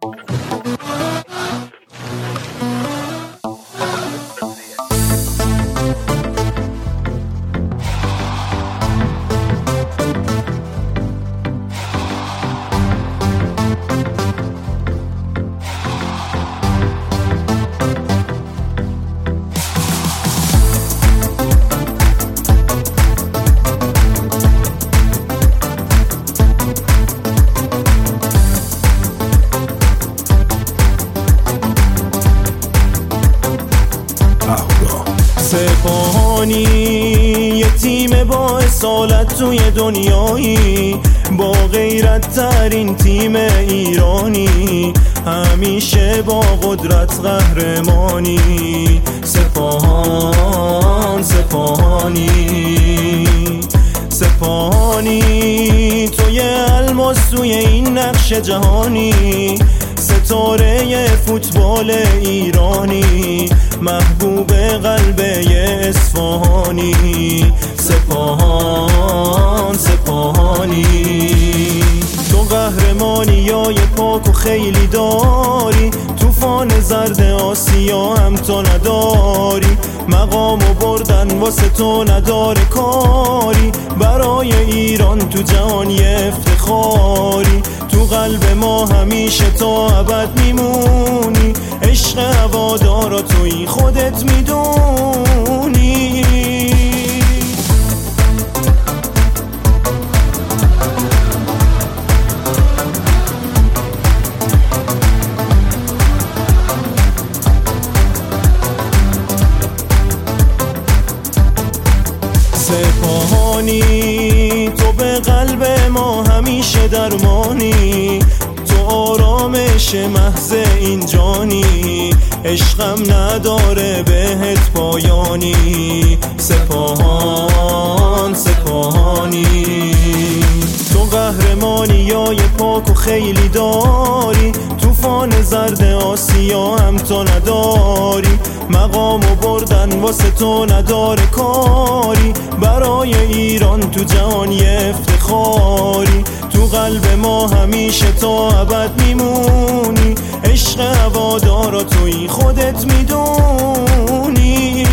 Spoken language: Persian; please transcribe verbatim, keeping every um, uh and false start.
سپاهانی یه تیم با اصالت توی دنیایی، با غیرت ترین تیم ایرانی، همیشه با قدرت قهرمانی. سپاهان سپاهانی سپاهانی توی الماس توی این نقش جهانی، ستاره فوتبال ایرانی، محبوب قلب اصفهانی. سپاهان سپاهانی تو قهرمانیای پاک و خیلی داری، طوفان زرد آسیا هم تو نداری، مقامو بردن واسه تو نداره کاری، برای ایران تو جهان یه افتخاری، تو قلب ما همیشه تا ابد میمونی، عشق هوادارا توی خودت میدونی. سپاهانی تو به قلب ما همیشه درمانی، تو آرامش محض این جانی، عشقم نداره بهت پایانی. سپاهان سپاهانی تو قهرمانیای پاک و خیلی داری، طوفان زرد آسیا هم تو نداری، مقامو بردن واسه تو نداره کاری، برای ایران تو جهان یه افتخاری، تو قلب ما همیشه تا ابد میمونی، عشق هوادارا توی خودت میدونی.